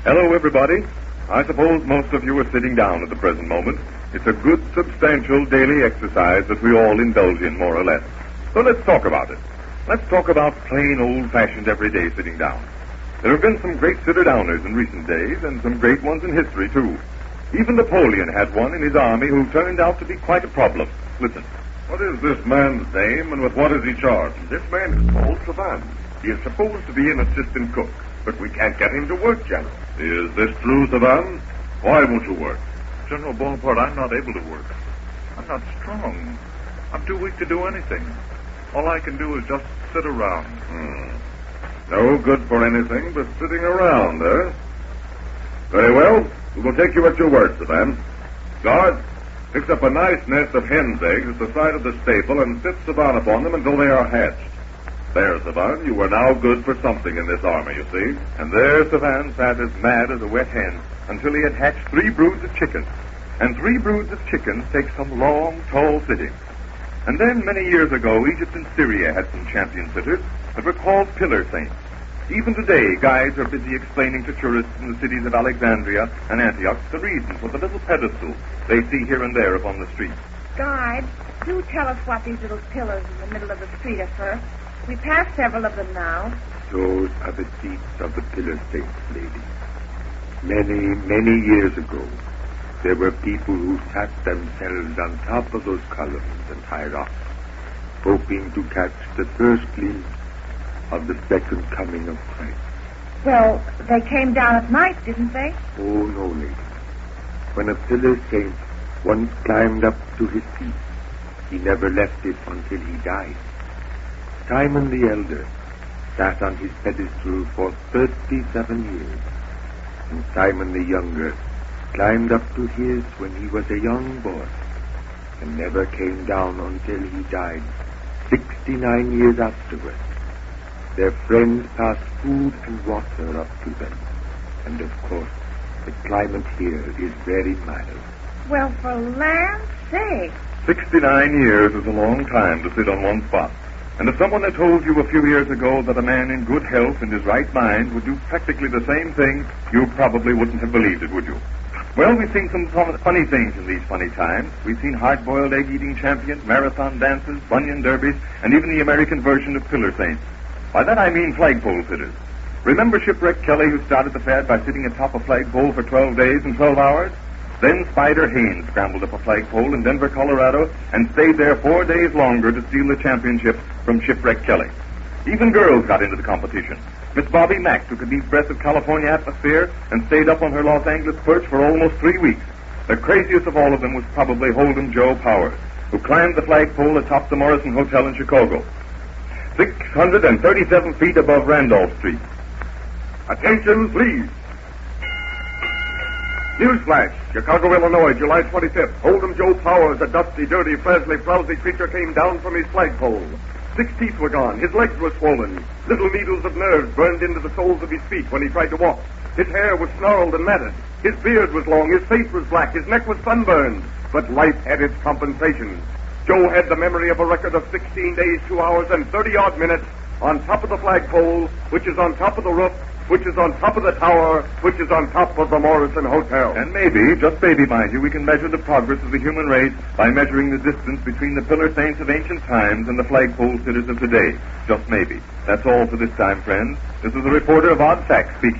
Hello, everybody. I suppose most of you are sitting down at the present moment. It's a good, substantial daily exercise that we all indulge in, more or less. So let's talk about it. Let's talk about plain, old-fashioned, everyday sitting down. There have been some great sitter-downers in recent days, and some great ones in history, too. Even Napoleon had one in his army who turned out to be quite a problem. Listen. What is this man's name, and with what is he charged? This man is called Savan. He is supposed to be an assistant cook, but we can't get him to work, General. Is this true, Savan? Why won't you work? General Bonaparte, I'm not able to work. I'm not strong. I'm too weak to do anything. All I can do is just sit around. No good for anything but sitting around, eh? Very well. We will take you at your word, Savan. Guard, fix up a nice nest of hen's eggs at the side of the stable and sit Savan upon them until they are hatched. There, Savan, you are now good for something in this army, you see. And there Savan sat as mad as a wet hen until he had hatched 3 broods of chickens. And 3 broods of chickens take some long, tall sitting. And then, many years ago, Egypt and Syria had some champion sitters that were called pillar saints. Even today, guides are busy explaining to tourists in the cities of Alexandria and Antioch the reason for the little pedestals they see here and there upon the streets. Guide, do tell us what these little pillars in the middle of the street are for. We passed several of them now. Those are the seats of the pillar saints, lady. Many, many years ago, there were people who sat themselves on top of those columns and high rocks, hoping to catch the first glimpse of the second coming of Christ. Well, they came down at night, didn't they? Oh, no, lady. When a pillar saint once climbed up to his seat, he never left it until he died. Simon the Elder sat on his pedestal for 37 years, and Simon the Younger climbed up to his when he was a young boy, and never came down until he died 69 years afterwards. Their friends passed food and water up to them, and of course the climate here is very mild. Well, for land's sake. 69 years is a long time to sit on one spot. And if someone had told you a few years ago that a man in good health and his right mind would do practically the same thing, you probably wouldn't have believed it, would you? Well, we've seen some funny things in these funny times. We've seen hard-boiled egg-eating champions, marathon dances, bunion derbies, and even the American version of pillar saints. By that I mean flagpole sitters. Remember Shipwreck Kelly, who started the fad by sitting atop a flagpole for 12 days and 12 hours? Then Spider Haynes scrambled up a flagpole in Denver, Colorado, and stayed there 4 days longer to steal the championship from Shipwreck Kelly. Even girls got into the competition. Miss Bobby Mack took a deep breath of California atmosphere and stayed up on her Los Angeles perch for almost 3 weeks. The craziest of all of them was probably Hold'em Joe Powers, who climbed the flagpole atop the Morrison Hotel in Chicago, 637 feet above Randolph Street. Attention, please. Newsflash, Chicago, Illinois, July 25th. Hold'em Joe Powers, a dusty, dirty, frazzly, frowsy creature, came down from his flagpole. 6 teeth were gone. His legs were swollen. Little needles of nerves burned into the soles of his feet when he tried to walk. His hair was snarled and matted. His beard was long. His face was black. His neck was sunburned. But life had its compensation. Joe had the memory of a record of 16 days, 2 hours, and 30-odd minutes on top of the flagpole, which is on top of the roof, which is on top of the tower, which is on top of the Morrison Hotel. And maybe, just maybe, mind you, we can measure the progress of the human race by measuring the distance between the pillar saints of ancient times and the flagpole sitters of today. Just maybe. That's all for this time, friends. This is the reporter of Odd Facts speaking.